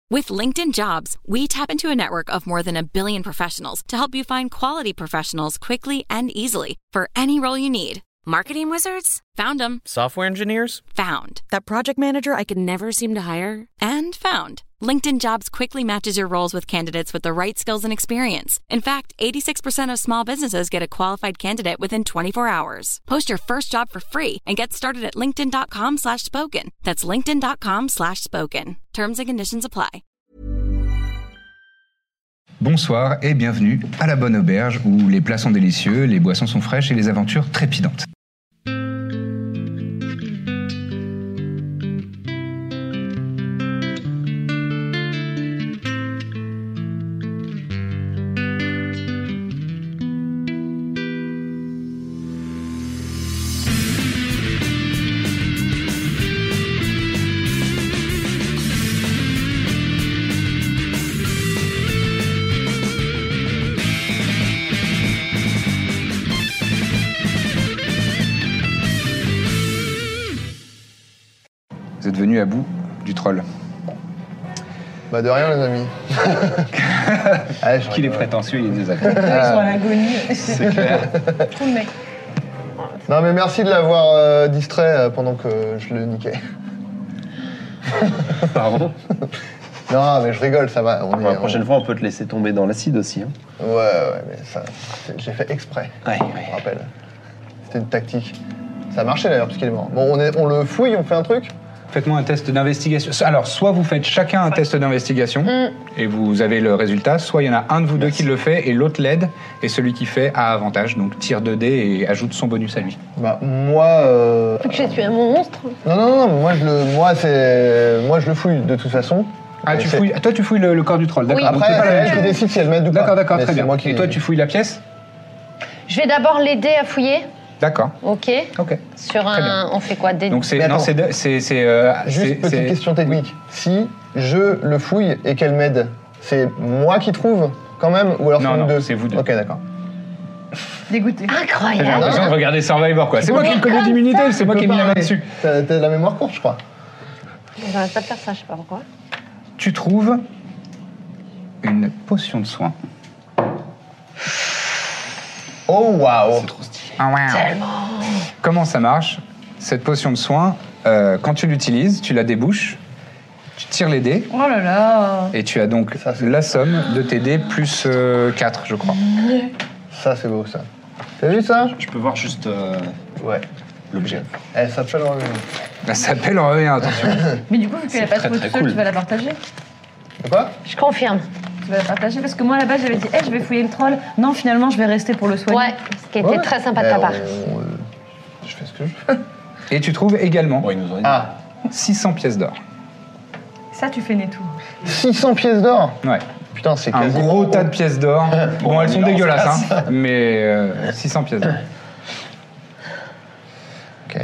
With LinkedIn Jobs, we tap into a network of more than 1 billion professionals to help you find quality professionals quickly and easily for any role you need. Marketing wizards? Found them. Software engineers? Found. That project manager I could never seem to hire? And found. LinkedIn Jobs quickly matches your roles with candidates with the right skills and experience. In fact, 86% of small businesses get a qualified candidate within 24 hours. Post your first job for free and get started at linkedin.com/spoken. That's linkedin.com/spoken. Terms and conditions apply. Bonsoir et bienvenue à la Bonne Auberge où les plats sont délicieux, les boissons sont fraîches et les aventures trépidantes. Vous êtes venus à bout du troll. Bah de rien les amis. Qu'il est prétentieux, il est désagréable. Ils sont à l'agonie. C'est clair. Trop de mec. Non mais merci de l'avoir distrait pendant que je le niquais. Pardon. Non mais je rigole, ça va. La prochaine fois on peut te laisser tomber dans l'acide aussi. Hein. Ouais mais ça, j'ai fait exprès. Ouais. Je me rappelle. C'était une tactique. Ça a marché d'ailleurs parce qu'il est mort. Bon on le fouille, on fait un truc. Faites-moi un test d'investigation. Alors, soit vous faites chacun un test d'investigation et vous avez le résultat, soit il y en a un de vous deux qui le fait et l'autre l'aide et celui qui fait a avantage. Donc tire 2 dés et ajoute son bonus à lui. Bah moi. Faut que j'ai tué un monstre. Non, moi je le fouille de toute façon. Ah, tu fouilles. Toi, tu fouilles le corps du troll. D'accord. Oui. Donc, Après, c'est pas la c'est même elle qui chose. décide si elle m'aide ou pas. D'accord, Mais très c'est bien. moi qui- Et toi, tu fouilles la pièce. Je vais d'abord l'aider à fouiller. D'accord. Ok. Ok. Sur Très bien. un. On fait quoi des... Donc c'est Mais non, attends. c'est Juste petite question technique. Si je le fouille et qu'elle m'aide, c'est moi qui trouve quand même ou alors Non, c'est non, nous deux c'est vous deux. Ok, d'accord. Dégoûté. J'ai Incroyable. l'impression de regarder Survivor quoi. C'est moi qui ai le code d'immunité, c'est moi qui ai mis la main dessus. T'as la mémoire courte, je crois. J'arrête pas de faire ça, je sais pas pourquoi. Tu trouves une potion de soin. Oh waouh. Ah ouais. Comment ça marche? Cette potion de soin, quand tu l'utilises, tu la débouches, tu tires les dés Oh là là. et tu as donc Ça, c'est la somme de tes dés plus 4, je crois. Ça c'est beau ça. T'as vu ça? Je peux voir juste Ouais. l'objet. Elle s'appelle Revenu. Ça s'appelle revient, attention. Mais du coup, vu qu'elle a pas très, trouvé très tout seul, cool. tu vas la partager. De quoi? Je confirme. Tu vas la partager parce que moi, à la base, j'avais dit, je vais fouiller le troll. Non, finalement, je vais rester pour le soigner. Ouais, ce qui était Ouais. très sympa de ta part. Je fais ce que je veux. Et tu trouves également Bon, ils nous ont dit. Ah, 600 pièces d'or. Ça, tu fais tout. 600 pièces d'or. Ouais. Putain, c'est Un quasiment... gros tas de pièces d'or. Bon, elles sont on est dégueulasses, hein, mais 600 pièces d'or. Ok.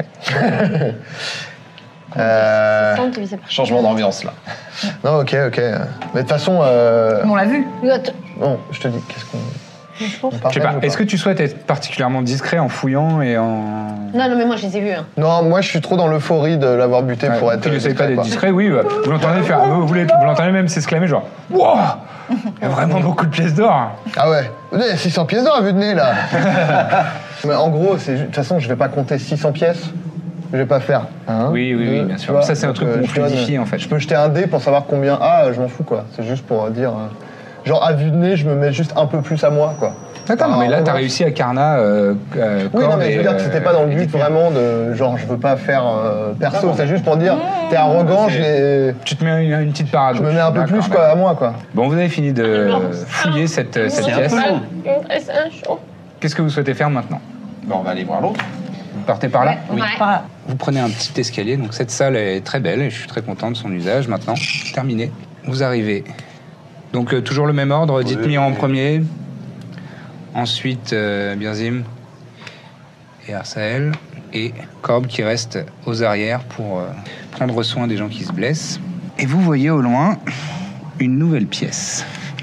100 divisé par... Changement d'ambiance là. Non, ok. Mais de toute façon... On l'a vu. Bon, je te dis, qu'est-ce qu'on... Je pense. on Je sais pas, partage ou est-ce que tu souhaites être particulièrement discret en fouillant et en... Non, mais moi, je les ai vus. Hein. Non, moi je suis trop dans l'euphorie de l'avoir buté pour être. Tu n'essayes pas d'être discret, discret, oui. Bah, vous l'entendez faire, vous l'entendez même s'exclamer genre, wow, il y a vraiment beaucoup de pièces d'or. quoi. Ah ouais. 600 pièces d'or à vue de nez là. Mais en gros, de toute façon, je vais pas compter 600 pièces. Je vais pas faire. Un, Oui, deux, bien tu sûr. vois, Ça, c'est un donc, truc qu'on je donne- fluidifie, en fait. Je peux jeter un dé pour savoir combien. Ah, je m'en fous quoi. C'est juste pour dire. Genre à vue de nez, je me mets juste un peu plus à moi quoi. D'accord, Enfin, mais là, en t'as revanche- réussi à Carna. Oui, non, mais je veux dire que c'était pas dans le but vraiment de. Genre, je veux pas faire perso. C'est juste pour dire, t'es arrogant, Tu te mets une petite parade. je me mets un peu D'accord, plus quoi, d'accord. à moi quoi. Bon, vous avez fini de fouiller cette pièce. C'est un chaud. Qu'est-ce que vous souhaitez faire maintenant? Bon, on va aller voir l'autre. Vous partez par là? Ouais. Vous prenez un petit escalier, donc cette salle est très belle et je suis très content de son usage. Maintenant, terminé. Vous arrivez. Donc toujours le même ordre, dites-moi en premier. Ensuite, Birzim et Arsael. Et Corbe qui reste aux arrières pour prendre soin des gens qui se blessent. Et vous voyez au loin une nouvelle pièce.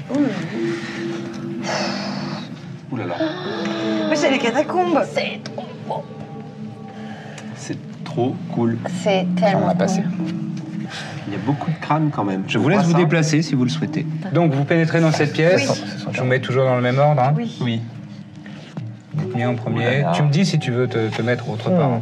Ouh là là. Mais c'est les catacombes. C'est trop beau. C'est trop cool. C'est On tellement a passé. cool. Il y a beaucoup de crânes quand même. Je vous laisse vous déplacer si vous le souhaitez. Donc vous pénétrez dans cette pièce. Oui. Je vous mets toujours dans le même ordre. Hein. Oui. Dites-moi en premier. Ouh là là. Tu me dis si tu veux te mettre autre part.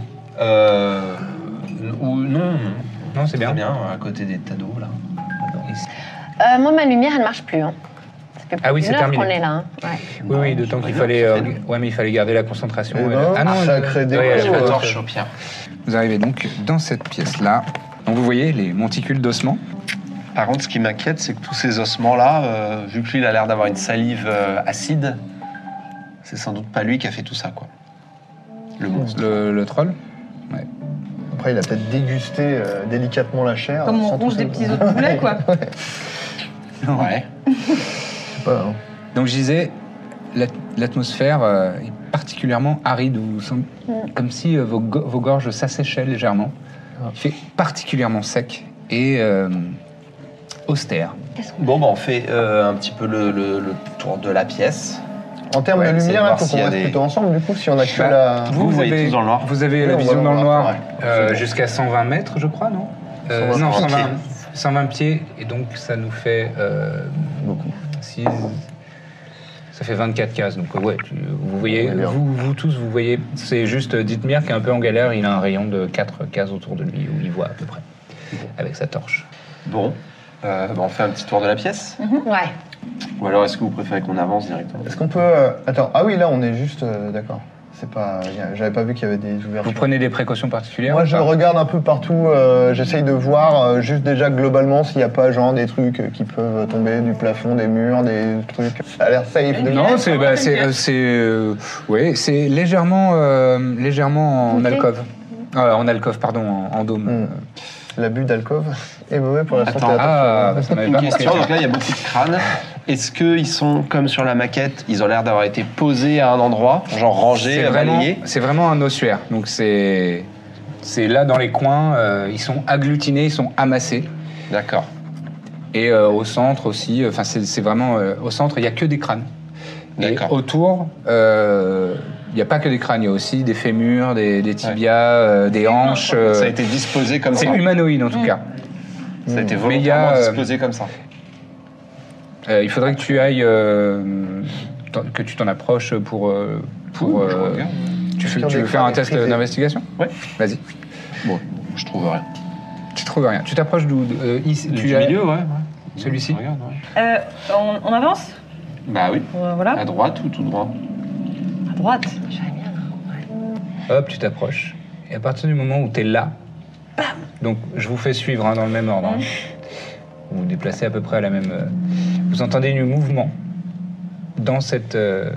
Ou non. Non, c'est bien. Très bien, à côté des tas d'eau là. Ici. Moi, ma lumière, elle marche plus. Hein. Ça fait plus Ah oui, d'une c'est heure terminé. qu'on est là. Hein. Ouais. Oui, d'autant qu'il fallait. Ouais, mais il fallait garder la concentration. Eh Ouais. ben, Ah non, sacré déco. ouais, J'ai la ouais. torche au pire. Vous arrivez donc dans cette pièce-là. Donc vous voyez les monticules d'ossements. Par contre, ce qui m'inquiète, c'est que tous ces ossements-là, vu que lui, il a l'air d'avoir une salive acide, c'est sans doute pas lui qui a fait tout ça, quoi. Le monstre. Le troll. Ouais. Après, il a peut-être dégusté délicatement la chair. Comme on sans ronge tout des ça. petits os de poulet, quoi. Ouais. Je sais pas, hein. Donc je disais, l'atmosphère est particulièrement aride, comme si vos gorges s'asséchaient légèrement. Il fait particulièrement sec et austère. Bon, bah, on fait un petit peu le tour de la pièce. En termes Ouais, de essayer de lumière, il voir faut s'il y qu'on a reste des- plutôt ensemble, du coup, si on a que Bah, la... Vous voyez tous dans le noir. Vous avez Oui, la on vision va dans le voir, noir ouais. jusqu'à 120 mètres, je crois, non 120 Non, pieds. 120 pieds, et donc ça nous fait Beaucoup. 6... Ça fait 24 cases, donc ouais, vous voyez, Ouais, bien. vous tous, vous voyez, c'est juste Dithmir qui est un peu en galère, il a un rayon de 4 cases autour de lui, où il voit à peu près, avec sa torche. Bon, bah, on fait un petit tour de la pièce. Ouais. Ou alors, est-ce que vous préférez qu'on avance directement? Est-ce qu'on peut... Attends, ah oui, là, on est juste... D'accord. C'est pas... J'avais pas vu qu'il y avait des ouvertures. Vous prenez des précautions particulières Moi, ou je pas regarde un peu partout. J'essaye de voir juste déjà globalement s'il n'y a pas genre des trucs qui peuvent tomber du plafond, des murs, des trucs. Ça a l'air safe. Non, c'est ouais, c'est légèrement en Ok. alcôve. En alcôve, pardon, en dôme. L'abus d'alcôve est mauvais pour la santé. Attends, Ça m'avait Une pas question, manqué. donc là, il y a beaucoup de crânes. Est-ce qu'ils sont, comme sur la maquette, ils ont l'air d'avoir été posés à un endroit, genre rangés, balayés? C'est vraiment un ossuaire. Donc c'est là dans les coins, ils sont agglutinés, ils sont amassés. D'accord. Et au centre aussi, enfin c'est vraiment au centre, il y a que des crânes. Et D'accord. autour, il n'y a pas que des crânes, il y a aussi des fémurs, des tibias, des hanches. Ça a été disposé comme ça. C'est humanoïde en tout cas. Ça a été Mais il y a, volontairement disposé comme ça. Il faudrait que tu ailles, que tu t'en approches pour. Je regarde. Tu Sur veux des faire un crânes test effrités. d'investigation? Ouais. Vas-y. Bon, je trouve rien. Tu trouves rien. Tu t'approches d'où ici, Du milieu, ouais. Celui-ci. Regarde, ouais. On avance Bah oui. Voilà. À droite ou tout droit? À droite. Hop, tu t'approches. Et à partir du moment où tu es là, donc je vous fais suivre dans le même ordre. Hein. Vous vous déplacez à peu près à la même. Vous entendez du mouvement dans cette.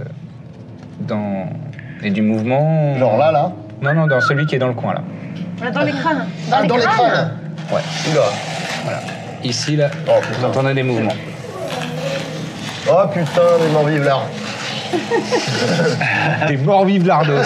Et du mouvement. Genre là. Non, dans celui qui est dans le coin là. On est dans les crânes. Dans les crânes. Ouais. Oula. Voilà. Ici là, Oh, putain. vous entendez des mouvements. Oh putain, des morts vives là. Des morts vives lardos.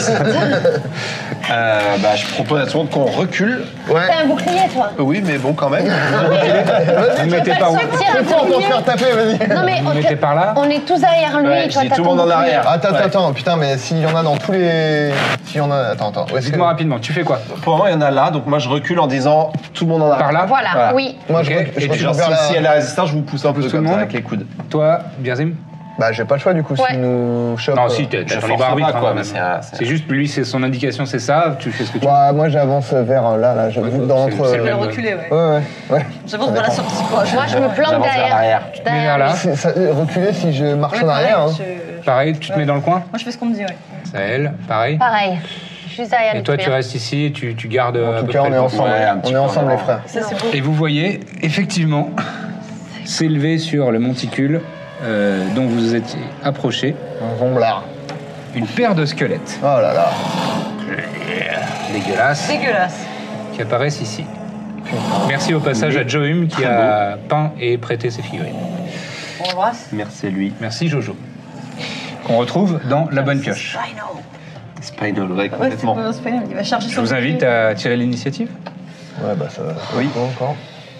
Bah, je propose à tout le monde qu'on recule. Ouais. T'as un bouclier, toi. Oui, mais bon, quand même. Vous me mettez par où? Tire un C'est fort pour se bouclier. faire taper, vas-y. Non, mais Vous me mettez par là? on est tous derrière lui. Ouais, toi, je dis t'as tout le ton monde en bouclier. arrière. Attends, putain, mais s'il y en a dans tous les... S'il y en a... Attends. Où est-ce que- Dites-moi rapidement, tu fais quoi? Pour le moment, il y en a là, donc moi je recule en disant tout le monde en arrière. Par là? Voilà, oui. Moi, Ok. je Et recule tu Genre, vers si elle la... a la résistance, je vous pousse un peu Tout le comme ça monde avec les coudes. Toi, Birzim? Bah, j'ai pas le choix, du coup, Ouais. s'il nous chope... Non, si, t'as je ton force libre arbitre. pas, quoi, hein, mais même. c'est- C'est juste, lui, c'est son indication, c'est ça, tu fais ce que tu veux. Bah, moi, j'avance vers là, j'avoue, dans c'est- l'entre... c'est Je vais même- reculer, ouais. Ouais. J'avance vers la sortie, quoi. Moi, je me plante J'avance vers derrière. l'arrière. Mais vers là, Reculer si je marche Ouais, en arrière, hein. pareil, tu te mets dans le coin. Moi, je fais ce qu'on me dit, ouais. Sahel, pareil. Pareil. Juste derrière Et toi, lui. tu restes ici et tu gardes En à tout peu cas, près on est le ensemble. Ouais, un petit On est peu ensemble, en les avant. frères. Ça, c'est beau. Et vous voyez, effectivement, s'élever sur le monticule dont vous étiez approché, Un zomblard. une paire de squelettes Oh là là. dégueulasses Dégueulasse. qui apparaissent ici. Merci au passage à Joum qui a peint et prêté ces figurines. On embrasse. Merci à lui. Merci Jojo. Qu'on retrouve dans la bonne pioche. Spinal, ouais, Ouais, complètement. c'est pas il va charger Je son vous invite bouclier. à tirer l'initiative. Ouais, bah ça va. Oui. Pas encore.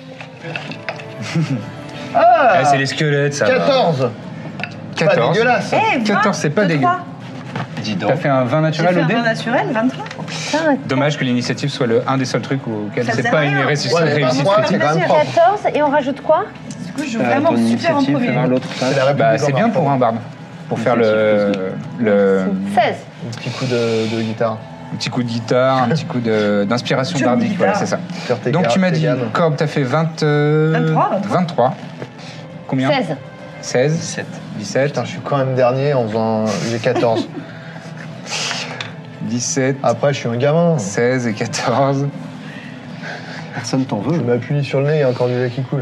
Ah, c'est les squelettes, ça. va. 14. Pas 14. dégueulasse. Eh, 14, c'est pas 23. dégueu. Dis donc. T'as fait un vin J'ai naturel fait au un dé vin naturel, 23. Putain, Dommage que l'initiative soit un des seuls trucs auquel Ça c'est sert pas à une rien. réussite Ouais, mais réussite pas moi, critique. c'est quand même propre. 14 et on rajoute quoi? Du coup, je joue vraiment Ton super en initiative, premier. fais voir l'autre C'est la face. République Bah, c'est en bien marche, pour un barde. Pour faire le 16. Un petit coup de guitare. un petit coup de guitare, un petit coup d'inspiration Jeu de bardique. Voilà, guitare. c'est ça. Faire tes Donc tu m'as tes dit, gammes. Corbe, t'as fait 23. Combien 16. 16, 17. 17, Putain, je suis quand même dernier en faisant. J'ai 14. 17, Après, je suis un gamin. 16 et 14. Personne t'en Je veut. m'appuie sur le nez, il y a encore du lait qui coule.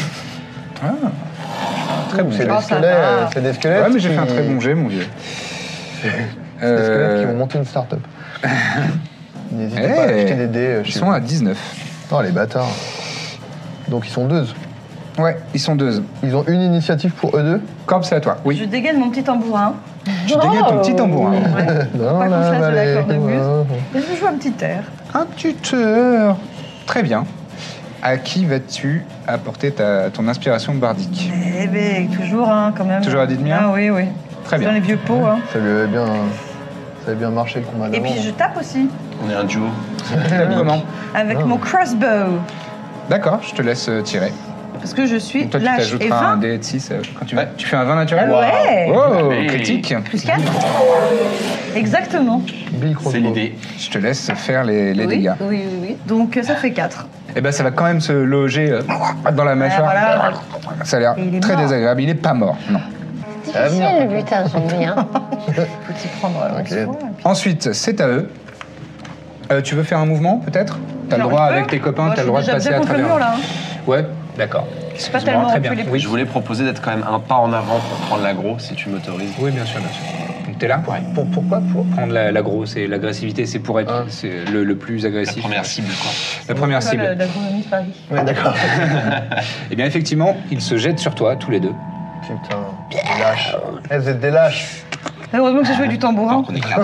Très bon C'est jet. des ça squelettes, va. c'est des squelettes. Ouais, mais j'ai qui- fait un très bon jet, mon vieux. C'est des squelettes qui ont monté une start-up. N'hésitez pas à Eh, acheter des dés Ils chez sont vous. à 19. Oh, les bâtards. Donc, ils sont deux. Ouais, ils sont deux. Ils ont une initiative pour eux deux. Corbe, c'est à toi. Je Oui. dégaine mon petit tambourin. Tu dégaines ton petit tambourin. Dans Pas qu'on la fasse de la vallée. cornemuse. Et je joue un petit air. Un tuteur. Très bien. À qui vas-tu apporter ton inspiration bardique? Eh ben, toujours, hein, quand même. Toujours à Dithmir? Ah oui, oui. Très Dans bien. les vieux pots, hein. Ça lui avait bien marché le combat Et d'avant. puis je tape aussi, On est un duo. Comment? avec Ah. mon crossbow. D'accord, je te laisse tirer. Parce que je suis Donc toi, tu lâche et t'ajouteras 20. un dé de 6 quand tu vas. Tu fais un 20 naturel? Ouais. Oh, Ouais. critique. Plus 4. Exactement. Bill Crossbow. C'est l'idée. Je te laisse faire les oui, dégâts. oui. Donc ça fait 4. Et ben ça va quand même se loger dans la mâchoire. voilà. Ça a l'air Et il est très mort. désagréable. Il est pas mort, non. Difficile le butin, j'aime bien. Faut-il prendre Ok. soin, et puis- Ensuite, c'est à eux. Tu veux faire un mouvement, peut-être? T'as le Genre, droit je peux avec tes copains, Moi, t'as le droit de je suis passer déjà à contre le travers. mur, là. Hein. Ouais, d'accord. Je suis pas Excuse-moi, tellement très bien. reculée. Oui. Je voulais proposer d'être quand même un pas en avant pour prendre l'aggro, si tu m'autorises. Oui, bien sûr, bien sûr. Donc t'es là? Pourquoi pour Prendre l'agro, c'est l'agressivité, c'est pour être Ah. c'est le plus La agressif. première cible, quoi. La première C'est cible. l'agronomie de Paris. Ouais, d'accord. Eh bien, effectivement, ils se jettent sur toi, tous les deux. Putain, des lâches. Eh, vous êtes des lâches. Heureusement que j'ai joué du tambourin. Donc on est clair.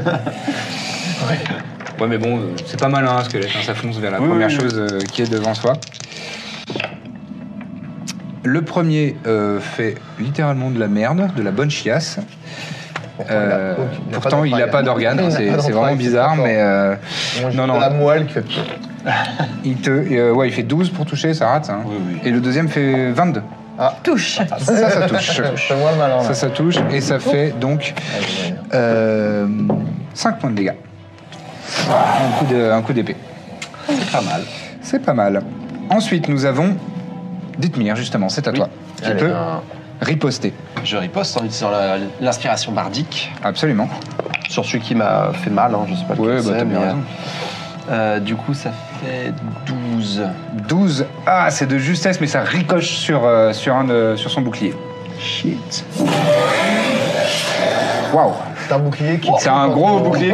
Ouais, mais bon, c'est pas malin, un squelette, hein, ça fonce vers la Oui, première oui, oui. chose qui est devant soi. Le premier fait littéralement de la merde, de la bonne chiasse. Pourtant, il n'a pas d'organe, hein, c'est vraiment bizarre, mais non, non. La moelle qui fait. il fait 12 pour toucher, ça rate. Hein. Oui, oui. Et le deuxième fait 22. Touche. Ça touche. Fais-moi le malin. là. Ça touche, et ça fait donc 5 points de dégâts. Un coup d'épée. C'est pas mal. C'est pas mal. Ensuite, nous avons Dithmir, justement, c'est à toi. Tu Allez, peux un- riposter. Je riposte en utilisant l'inspiration bardique Absolument. sur celui qui m'a fait mal, hein, je sais pas Ouais, lequel bah c'est, t'as bien mais, raison. du coup, ça fait 12. 12. Ah, c'est de justesse, mais ça ricoche sur son bouclier. Shit. Waouh. C'est un bouclier qui. C'est un gros bouclier.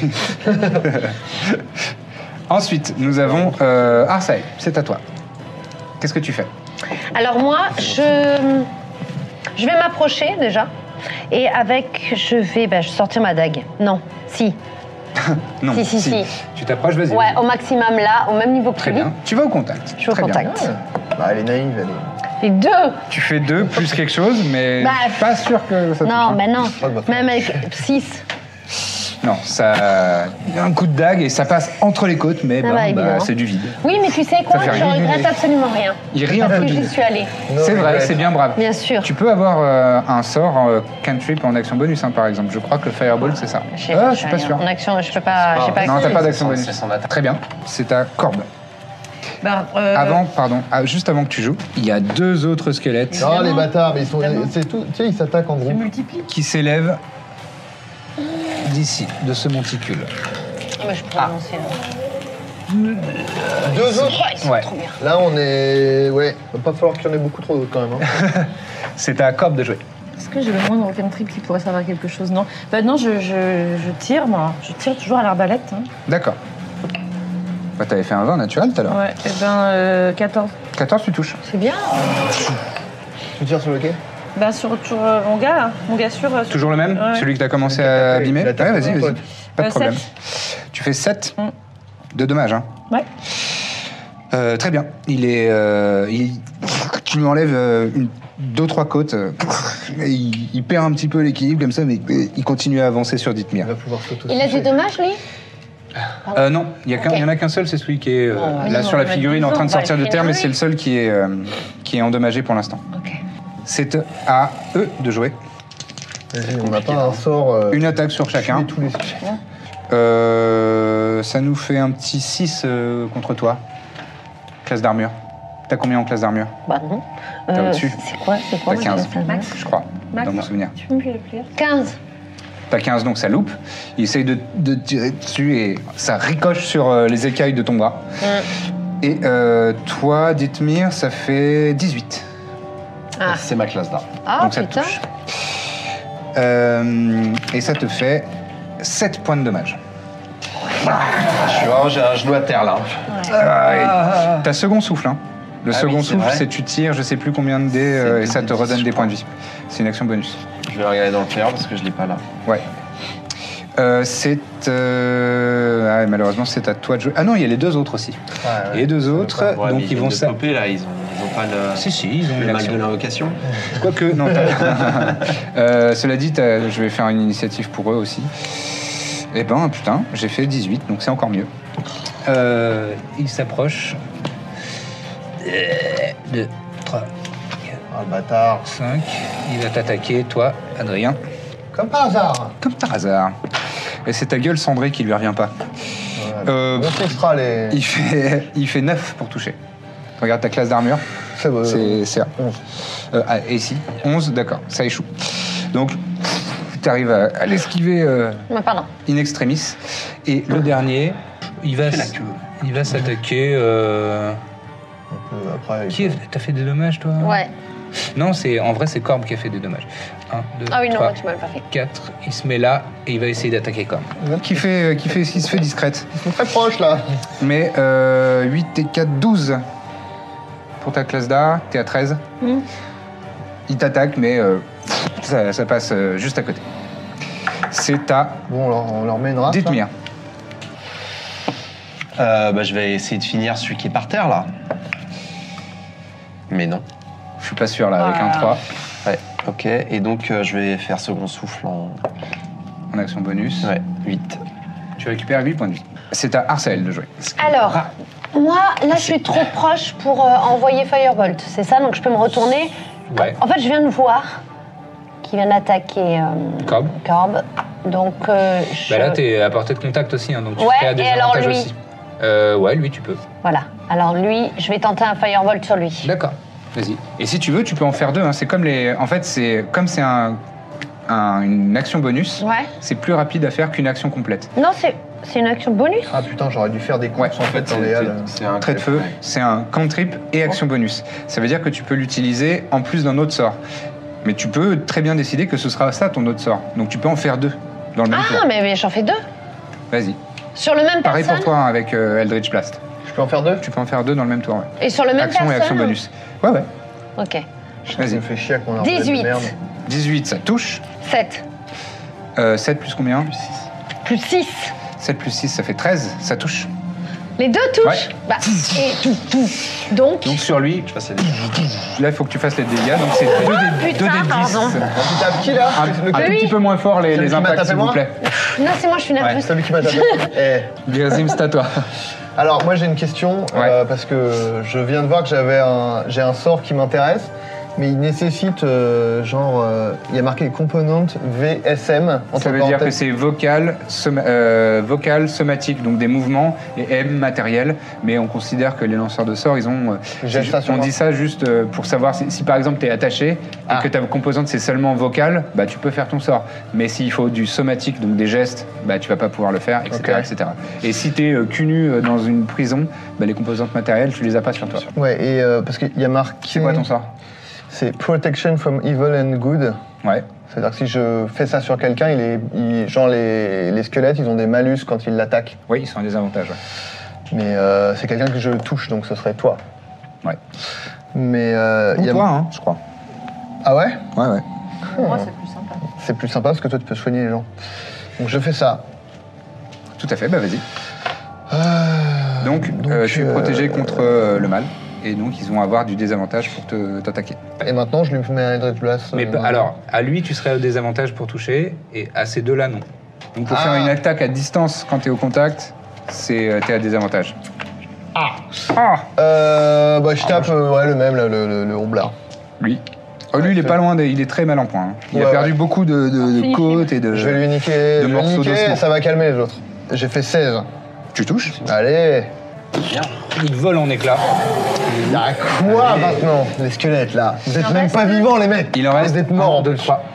Ensuite, nous avons Arsae, c'est à toi. Qu'est-ce que tu fais? Alors moi, je vais m'approcher déjà. Et je vais sortir ma dague. Non, si. Non. Si. Tu t'approches, vas-y. Ouais, au maximum là, au même niveau que Très lui. bien. Tu vas au contact. Je vais au Très bien. contact. Bah, elle est naïve, elle est. Les deux. Tu fais 2 plus quelque chose, mais Bah, je suis pas sûr que ça touche. Non, hein. mais non. crois que va faire. Même avec 6. Non, ça. Un coup de dague et ça passe entre les côtes, mais Ah bah, évidemment. c'est du vide. Oui, mais tu sais quoi, fait je rien. regrette absolument rien. Il rit un Parce peu que du j'y suis allée. C'est vrai, c'est bien brave. Bien sûr. Tu peux avoir un sort cantrip en action bonus, hein, par exemple. Je crois que Fireball, c'est ça. Je sais Je suis pas rien. sûr. En action, je peux pas. J'ai pas Non, accès. t'as pas d'action bonus. C'est son attaque. Très bien. C'est ta Corbe. Bah, Juste avant que tu joues, il y a 2 autres squelettes Non, les bâtards, mais ils sont. Évidemment. C'est tout. Tu sais, ils s'attaquent en je groupe. multiplie. qui s'élèvent d'ici, de ce monticule. Ah, mais je peux annoncer là. Deux autres. Ils sont Ouais. trop bien. Là, on est. Ouais, va pas falloir qu'il y en ait beaucoup trop d'autres quand même. Hein. C'est ta Corbe de jouer. Est-ce que j'ai le moindre cantrip qui pourrait servir à quelque chose? Non. Bah non, je tire, moi. Je tire toujours à l'arbalète. Hein. D'accord. Bah, t'avais fait un 20 naturel tout à l'heure. Ouais, et ben 14. 14, tu touches. C'est bien. Tu tires sur lequel? Bah sur mon gars, là. Mon gars sûr. Toujours le même Ouais. Celui que t'as commencé Celui qui à t'a abîmer tapé. Il a Ouais, tapé vas-y, ton vas-y. pote. Pas de problème. 7. Tu fais 7 Mm. de dommages, hein. Ouais. Très bien. Tu lui enlèves 2-3 côtes. Il perd un petit peu l'équilibre comme ça, mais il continue à avancer sur Il Dithmir. va pouvoir s'auto. Il a du dommage, lui? Non, il y en a qu'un seul, c'est celui qui est Bon, là oui, sur la on va figurine en train de toujours, sortir on va de terre, le mais finir, c'est le seul qui est endommagé pour l'instant. Ok. C'est à eux de jouer. Vas-y, on n'a pas un sort. Une attaque sur chacun. Tous les... Ça nous fait un petit 6 contre toi. Classe d'armure. T'as combien en classe d'armure? Bah non. T'as au-dessus. C'est quoi T'as 15, Max. je crois, Max. dans mon souvenir. Tu peux me le plaire 15. T'as 15, donc ça loupe. Il essaye de tirer dessus et ça ricoche sur les écailles de ton bras. Et toi, Dithmir, ça fait 18. Ah, C'est ma classe d'armes. ah donc ça te putain. touche. Et ça te fait 7 points de dommage. J'ai un genou à terre là. T'as second souffle, hein. Le Ah second oui, c'est souffle, vrai. c'est tu tires, je sais plus combien de dés, C'est et ça te 2d10, redonne je des crois. points de vie. C'est une action bonus. Je vais regarder dans le player parce que je l'ai pas là. Ouais. C'est. Malheureusement, c'est à toi de jouer. Ah non, il y a les deux autres aussi. Ouais, Les deux autres, Ouais, donc mais ils vont de ça. popper là, ils ont pas le. Si, ils ont le une mal action. de l'invocation. Quoique, non. Cela dit, je vais faire une initiative pour eux aussi. Eh ben, putain, j'ai fait 18, donc c'est encore mieux. Il s'approche. 2, 3, Ah, le bâtard. 5. Il va t'attaquer, toi, Adrien. Comme par hasard. Comme par hasard. Et c'est ta gueule cendrée qui lui revient pas. On testera les. Il fait 9 pour toucher. Regarde ta classe d'armure. C'est bon. C'est 11. et ici, 11, d'accord, ça échoue. Donc, tu arrives à l'esquiver Mais pardon. in extremis. Et le dernier, il va s'attaquer. Après, T'as fait des dommages, toi? Ouais. Non, en vrai, c'est Corbe qui a fait des dommages. 1, 2, Ah oui, non, 3, moi, tu m'as pas fait. 4. Il se met là et il va essayer d'attaquer Corbe. Qui se fait discrète. Ils sont très proches là. Mais 8 et 4, 12 pour ta classe d'art, t'es à 13. Il t'attaque, mais ça passe juste à côté. C'est à Bon, alors, on leur met une race. Dithmir. Je vais essayer de finir celui qui est par terre là. Mais non. Je suis pas sûr là, avec un 3 Ouais, ok. Et donc je vais faire second souffle en. en action bonus. Ouais, 8. Tu récupères 8 points de vie. C'est à Arcel de jouer. Alors, moi, là, je suis trop proche pour envoyer Firebolt. C'est ça, donc je peux me retourner. Ouais. En fait, je viens de voir qu'il vient d'attaquer Corbe. Corbe. Donc, je... Bah là, t'es à portée de contact aussi, hein, donc tu Ouais, serais à des et alors avantages lui aussi. Ouais, lui, tu peux. Voilà. Alors, lui, je vais tenter un Firebolt sur lui. D'accord, vas-y. Et si tu veux, tu peux en faire 2. Hein. C'est comme les. En fait, c'est une action bonus. Ouais. C'est plus rapide à faire qu'une action complète. Non, c'est une action bonus. Ah putain, j'aurais dû faire des courses Ouais, en fait dans les halles. c'est un Trait de feu, c'est un cantrip et action bonus. Ça veut dire que tu peux l'utiliser en plus d'un autre sort. Mais tu peux très bien décider que ce sera ça ton autre sort. Donc tu peux en faire 2 dans le même tour. Ah, mais j'en fais 2. Vas-y. Sur le même Pareil personne pour toi hein, avec Eldritch Blast. Je peux en faire 2? Tu peux en faire 2 dans le même tour. Ouais. Et sur le même Action personne et action bonus. Ouais, ouais. Ok. Ça Vas-y. me fait chier avec mon arbalète 18. de merde. 18, ça touche. 7. 7 plus combien? Plus 6. 7 plus 6, ça fait 13. Ça touche. Les deux touchent. Ouais. Bah, et tout. Donc, Donc sur lui, Je passe là, il faut que tu fasses les dégâts. Donc c'est 2 des 10. putain, pardon. Tu tapes qui là? Un tout petit peu moins fort Celui les qui m'a impacts, tapé s'il vous moi plaît. non, c'est moi, je suis nerveuse. C'est celui qui m'a tapé. Eh. Birazim, c'est à toi. Alors moi j'ai une question parce que je viens de voir que j'ai un sort qui m'intéresse, mais il nécessite il y a marqué component VSM. Ça veut dire que c'est vocal, somatique, donc des mouvements, et M matériel. Mais on considère que les lanceurs de sorts, ils ont. On dit ça juste pour savoir si par exemple tu es attaché et que ta composante c'est seulement vocal, bah tu peux faire ton sort. Mais s'il faut du somatique, donc des gestes, bah tu vas pas pouvoir le faire, etc. Ok. etc. Et si tu es cul nu dans une prison, bah, les composantes matérielles, tu les as pas sur toi. Ouais, et parce qu'il y a marqué. C'est quoi ton sort? C'est Protection from Evil and Good. Ouais. C'est-à-dire que si je fais ça sur quelqu'un, genre les squelettes, ils ont des malus quand ils l'attaquent. Oui, ils sont à désavantage. Ouais. Mais c'est quelqu'un que je touche, donc ce serait toi. Ouais. Mais Ou il y a... toi, hein, je crois. Ah ouais? Ouais, ouais. Pour moi, c'est plus sympa. C'est plus sympa parce que toi, tu peux soigner les gens. Donc je fais ça. Tout à fait, bah vas-y. Donc tu es protégé contre le mal. Et donc, ils vont avoir du désavantage pour t'attaquer. Et maintenant, je lui mets un Eldritch Blast. Mais alors, à lui, tu serais au désavantage pour toucher, et à ces deux-là, non. Donc, pour faire une attaque à distance quand tu es au contact, T'es à désavantage. Ah. Je tape le même, là, le roublard. Lui. Oh, lui, il est pas loin, il est très mal en point. Hein. Il a perdu beaucoup de côtes et de. Je vais lui niquer, de morceaux d'ossement. Ça va calmer les autres. J'ai fait 16. Tu touches. Allez. Il vole en éclats. Y'a quoi maintenant, les squelettes là? Vous êtes même pas vivants, les mecs. Il en reste vous êtes morts. 1, 2, 3.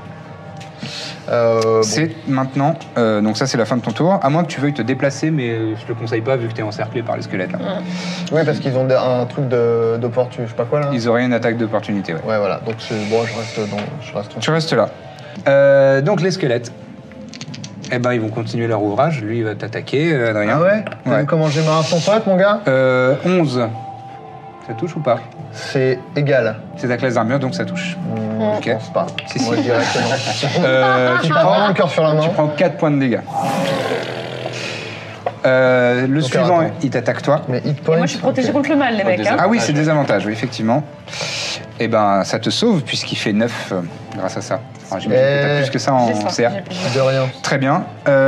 C'est maintenant, donc ça c'est la fin de ton tour, à moins que tu veuilles te déplacer, mais je te le conseille pas vu que t'es encerclé par les squelettes là. Oui, parce qu'ils ont un truc d'opportunité, je sais pas quoi là. Ils auraient une attaque d'opportunité, ouais. Ouais, voilà, donc bon, je reste Tu restes là. Donc les squelettes, eh ben ils vont continuer leur ouvrage, lui il va t'attaquer, Adrien. Ah ouais? T'as vu comment j'ai marre son pote, mon gars? 11. Ça touche ou pas? C'est égal. C'est ta classe d'armure, donc ça touche. Je pense pas. Si. Moi, je dirais que non. Tu T'as vraiment le cœur sur la main. Tu prends 4 points de dégâts. Le Donc, suivant, attends. il t'attaque toi. Mais hit Et point. moi, je suis protégée contre le mal, les mecs. Hein. Ah oui, c'est des avantages, oui, effectivement. Eh ben, ça te sauve puisqu'il fait 9 grâce à ça. Enfin, j'imagine que t'as plus que ça en J'ai ça, CA. j'ai plus. De rien. Très bien.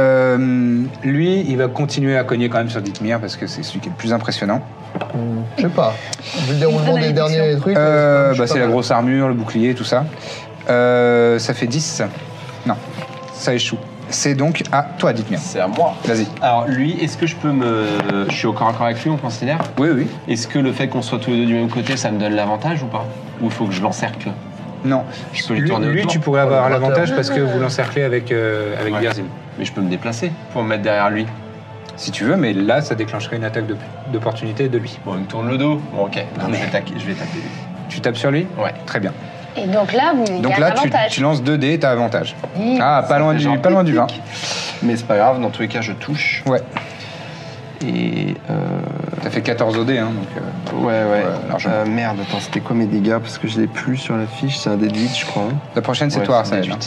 Lui, il va continuer à cogner quand même sur Dithmir parce que c'est celui qui est le plus impressionnant. Je sais pas. Vu le déroulement des derniers trucs. C'est la grosse armure, le bouclier, tout ça. Ça fait 10. Non, ça échoue. C'est donc à toi, Dithmir. C'est à moi. Vas-y. Alors lui, est-ce que je peux je suis au corps à corps avec lui, on considère? Oui, oui. Est-ce que le fait qu'on soit tous les deux du même côté, ça me donne l'avantage ou pas? Ou il faut que je l'encercle? Non. Je peux lui tourner Lui, autour. tu pourrais avoir l'avantage parce que vous l'encerclez avec Ouais. Birzim. Mais je peux me déplacer pour me mettre derrière lui. Si tu veux, mais là, ça déclencherait une attaque d'opportunité de lui. Bon, il me tourne le dos. Bon, ok. Non, Donc, mais- je vais taper lui. Tu tapes sur lui? Ouais. Très bien. Et donc là, il y Donc a là, un avantage. tu lances 2 dés, t'as avantage. Mmh. Ah, pas loin, genre pas loin du 20. Mais c'est pas grave, dans tous les cas, je touche. Ouais. Et. T'as fait 14 OD, hein, donc... Ouais. largement. Merde, attends, c'était quoi mes dégâts? Parce que je l'ai plus sur la fiche, c'est un dé de 8, je crois. Hein. La prochaine, c'est Ouais, toi, c'est un Arsael. dé de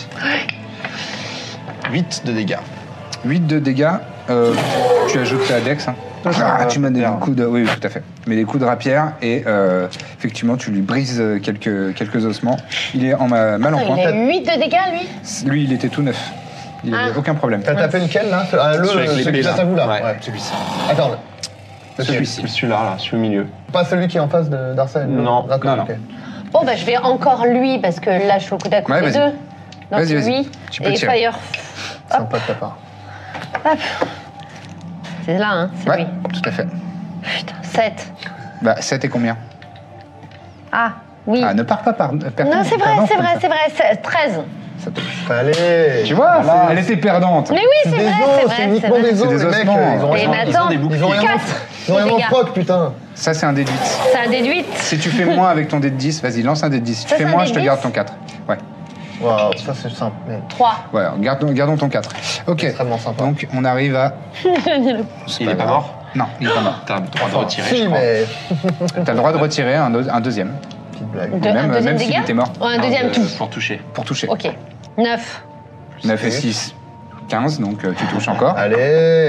8. 8 de dégâts. 8 de dégâts. Tu ajoutes ta dex. Hein. Tu mets des coups de... Oui, tout à fait. Mais des coups de rapière et effectivement, tu lui brises quelques ossements. Il est mal en Attends, point. il a 8 de dégâts, lui. Lui, il était tout neuf. Il n'avait aucun problème. T'as tapé lequel là? Celui avec Celui l'épée, qui là. est à vous là. Ouais. Celui-ci. Attends. Celui-ci. Celui-là, là, celui au milieu. Pas celui qui est en face d'Arsène. Non. D'accord. Non, ok. Bon, bah, je vais encore lui, parce que là, je suis au coude à coude Ouais, les vas-y. deux. Donc Vas-y. lui Tu peux et tirer. Fire. Sympa de ta part. Hop. C'est là, hein, c'est Ouais, lui. tout à fait. Putain, 7. Bah, 7 et combien? Ah, oui. Ah, ne pars pas par... Non, c'est vrai, 13. Ça te... Allez. Tu vois, elle était perdante. Mais oui, c'est Des vrai, os, c'est c'est vrai, c'est uniquement vrai. des os, C'est des les mecs. ossements. Ils ont Et rien. maintenant, Ils ont rien 4 Ils ont rien en dégâts. proc, putain. Ça, c'est un dé de 8. C'est un déduite. Si tu fais moins avec ton dé de 10, vas-y, lance un dé de 10. Si tu Ça, fais c'est un moins, dé je de te garde 10? ton 4. Ouais, Waouh, ça c'est simple. Mais 3. ouais, gardons ton 4. Ok, extrêmement sympa. donc on arrive à... Il est pas mort? Non, il est pas mort. T'as le droit de retirer, je Si, crois. mais. T'as le droit de retirer un deuxième, Petite blague. Un même deuxième s'il dégât était mort. Oh, un deuxième tout. Pour toucher. pour toucher. Ok. 9. 9 et 6, 15, donc tu touches encore. Allez.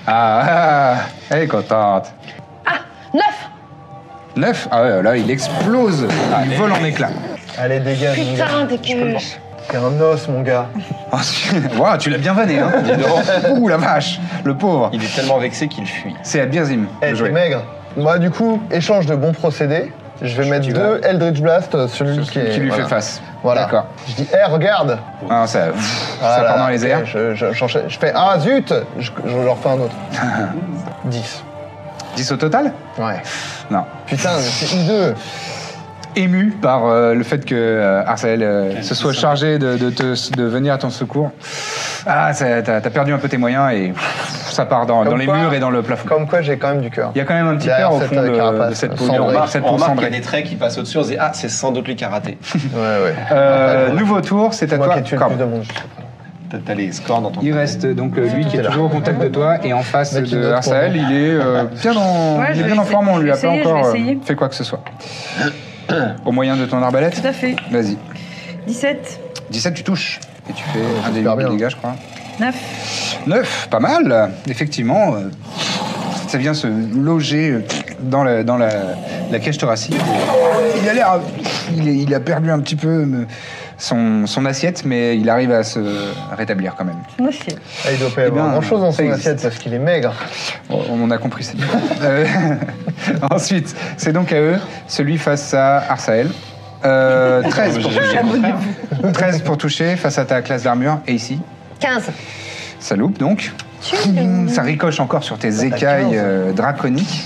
Elle est contente. 9. 9, ah ouais, là, il explose. Ah, il vole en éclats. Allez, dégage. mon gars. Putain, t'es que... T'es un os, mon gars. Waouh, tu l'as bien vanné, hein. Dis donc. Ouh, la vache, le pauvre. Il est tellement vexé qu'il fuit. C'est à Birzim Eh, de t'es jouer. maigre. Moi, du coup, échange de bons procédés. Je vais mettre Tu 2 Eldritch Blast, celui Qui lui voilà. fait face. Voilà. D'accord. Je dis, regarde. Ah, ça Voilà, part dans les ok, airs. je fais, ah zut, je leur fais un autre. 10. 10 au total? Ouais. Non. Putain, mais c'est hideux. Ému par le fait que Arsael se soit chargé de venir à ton secours. Ah, t'as perdu un peu tes moyens et ça part dans Comme les quoi- murs et dans le plafond. Comme quoi, j'ai quand même du cœur. Il y a quand même un petit Derrière cœur au cette, fond carapace de cette peau, cendrée. cette On peau remarque qu'il y a cendrée. des traits qui passent au-dessus, on se dit, ah, c'est sans doute lui qui a raté. Ouais. Nouveau tour, c'est à Moi toi. qui ai tué le Corbe. plus de monde. T'as les scores dans ton Il reste donc lui qui est est là. toujours au contact de toi et en face Mais qui de note pour Arsael, moi. il est bien Ouais, il est je bien vais en forme, on lui a pas essayer, je vais encore essayer. fait quoi que ce soit. Au moyen de ton arbalète. Tout à fait. Vas-y. 17. 17, tu touches. Et tu fais un des super 8 bien. dégâts, je crois. 9. 9, pas mal. Effectivement, ça vient se loger dans la cage thoracique. Il a l'air... Il a perdu un petit peu son assiette, mais il arrive à se rétablir quand même. Moi aussi. Ah, il doit pas y avoir grand-chose dans son assiette parce qu'il est maigre. On a compris cette Ensuite, c'est donc à eux, celui face à Arsael. 13 pour toucher. 13 pour toucher face à ta classe d'armure. Et ici 15. Ça loupe donc. Ça ricoche encore sur tes écailles draconiques.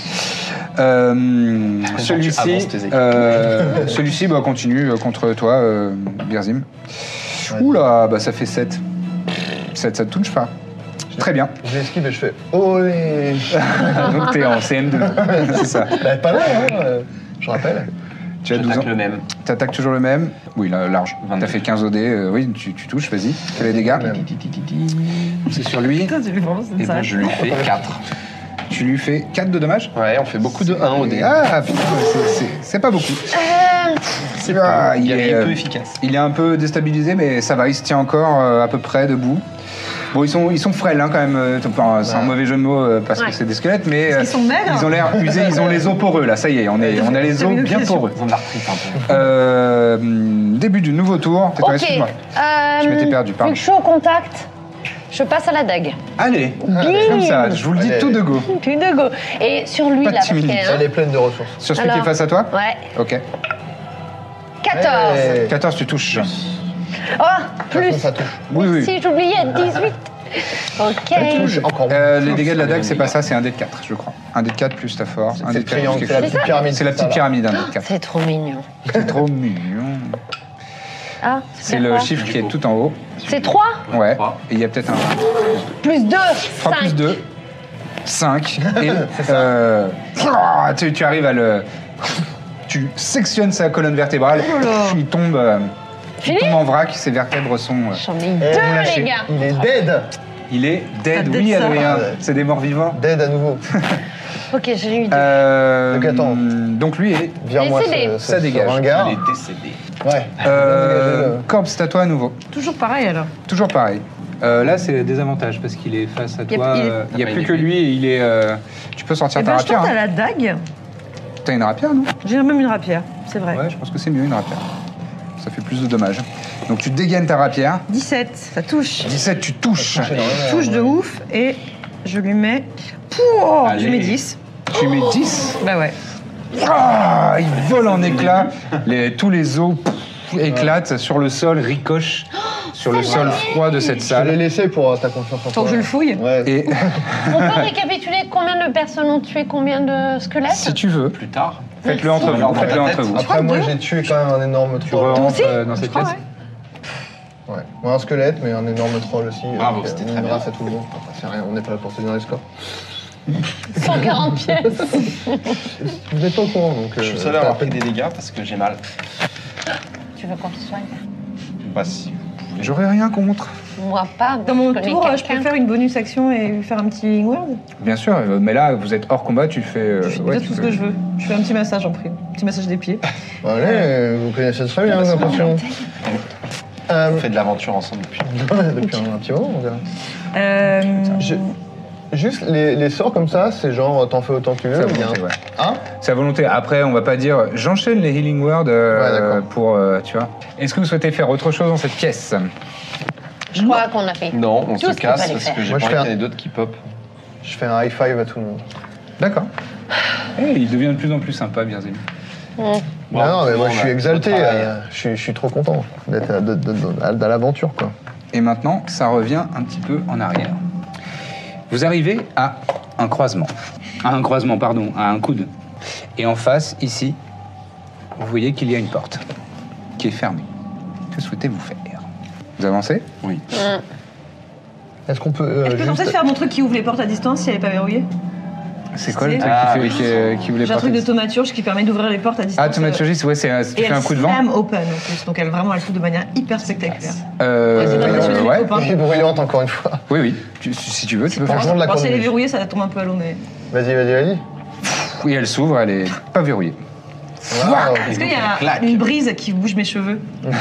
Celui-ci continue contre toi, Birzim. Oula, ça fait 7. 7, ça te touche pas. Très bien. Je l'esquive et je fais olé. Donc t'es en CM2, c'est ça. Bah, pas mal, je rappelle. Tu as 12 ans. Le même. T'attaques toujours le même. Oui, large. T'as fait 15 OD. Oui, tu touches, vas-y. Fais les dégâts. C'est sur lui. Putain, et bon, je lui fais 4. Tu lui fais 4 de dommages. Ouais, on fait beaucoup de 1 OD. Ah, putain, c'est pas beaucoup. C'est il est peu efficace. Il est un peu déstabilisé, mais ça va, il se tient encore à peu près debout. Bon, ils sont frêles quand même. C'est un mauvais jeu de mots parce que c'est des squelettes, mais ils sont maigres. Ils ont l'air usés, ils ont les os poreux là. Ça y est, on a les os bien poreux. Ils ont de l'arthrite un peu. Début du nouveau tour. Excuse-moi. Je m'étais perdu. Pardon. Vu que je suis au contact, je passe à la dague. Allez, comme ça. Je vous le dis tout de go. Tout de go. Et sur lui, Pas de là, parce timidité. Elle est pleine de ressources. Sur celui qui est face à toi. Ouais. Ok. 14. 14, tu touches. Oh, plus. Ça touche. Oui. Si, j'oubliais, 18. Ok. Touche encore. Les dégâts de la dague, c'est pas ça, c'est un dé de 4, je crois. Un dé de 4 plus ta force. Un dé de 4 plus quelque chose. C'est la petite pyramide. C'est la petite pyramide, un dé de 4. C'est trop mignon. C'est trop mignon. Ah, C'est le chiffre qui est tout en haut. C'est 3 Ouais. Et il y a peut-être un. plus 2. 3 plus 2. 5. Et tu arrives à le. Tu sectionnes sa colonne vertébrale. Il tombe en vrac, ses vertèbres sont. J'en ai 2, les gars. Il est dead. Il est dead, dead oui, ça. Adrien. C'est des morts vivants. Dead à nouveau. Ok, j'ai eu 2. Donc attends. Donc lui est. Vire-moi Décédé. Ça dégage. ringard. Il est décédé. Ouais. Corbe, c'est à toi à nouveau. Toujours pareil alors. Toujours pareil. Là, c'est des avantages parce qu'il est face à toi. Il n'y a plus que lui et il est. Tu peux sortir Et ta je rapière. tente à la dague. T'as une rapière, non? J'ai même une rapière, c'est vrai. Ouais, je pense que c'est mieux une rapière. Ça fait plus de dommages. Donc tu dégaines ta rapière. 17, ça touche. 17, tu touches. Touche de ouf et je lui mets. Pouh, je mets 10. Tu mets 10. Bah ouais. Ah, il vole en éclats. Tous les os éclatent sur le sol, ricochent sur le sol froid de cette Je l'ai salle. laissé pour ta confiance en toi. Faut que je le fouille. Ouais. Et On peut récapituler combien de personnes ont tué combien de squelettes? si tu veux, Plus tard. faites-le entre vous. Faites-le entre vous. Après, moi, deux. j'ai tué quand même un énorme Tu troll. rentres aussi dans cette Je crois, pièce. ouais. Ouais. Moi, un squelette, mais un énorme troll aussi. Bravo, Donc, c'était une très bien. grâce à tout le monde. Enfin, c'est rien, on n'est pas là pour se donner les scores. 140 pièces. Vous n'êtes pas au courant, donc. Je suis seul à avoir pris des dégâts parce que j'ai mal. Tu veux qu'on te soigne? Bah si. J'aurais rien contre. Moi pas. Dans mon je connais tour, je quelqu'un. peux faire une bonus action et lui faire un petit healing word. Bien sûr, mais là, vous êtes hors combat, tu fais. Je fais ouais, déjà tu tout ce fais- que je veux. Je fais un petit massage en prime. Un petit massage des pieds. Allez, vous connaissez très bien, j'ai l'impression. On fait de l'aventure ensemble depuis. Depuis un petit moment, on dirait. Je... Juste les sorts comme ça, c'est genre t'en fais autant que tu veux. C'est à ou bien- volonté, ouais. Hein? C'est à volonté. Après, on va pas dire j'enchaîne les healing words d'accord. pour. Tu vois. Est-ce que vous souhaitez faire autre chose dans cette pièce? Je crois qu'on a fait. Non, on Tout se ce qu'il casse fallait parce faire. que j'ai Moi, pas je envie fais qu'il y en ait d'autres qui pop. Je fais un high five à tout le monde. D'accord. Il devient de plus en plus sympa, Birzim. Non, mais moi je suis exalté. Je suis trop content d'être dans l'aventure, quoi. Et maintenant, ça revient un petit peu en arrière. Vous arrivez à un croisement. À un coude. Et en face, ici, vous voyez qu'il y a une porte qui est fermée. Que souhaitez-vous faire? Vous avancez? Oui. Est-ce qu'on peut. Je peux tenter de faire mon truc qui ouvre les portes à distance si elle n'est pas verrouillée. C'est quoi le C'est- truc qui voulait J'ai un pas truc de thaumaturge qui permet d'ouvrir les portes à distance. Ah, thaumaturgie, ouais, tu Et fais elle un coup de vent. slam open en plus, donc elle vraiment elle fout de manière hyper spectaculaire. Euh, C'est impressionnant, les ouais. copains. Et brûlante encore une fois. Oui. Si tu veux, tu peux faire ça. Franchement, de la Quand si elle est cornemuse. verrouillée, ça tombe un peu à l'eau, mais. Vas-y. Oui, elle s'ouvre, elle est pas verrouillée. Waouh. Est-ce qu'il y a claque. une brise qui bouge mes cheveux? Ouais.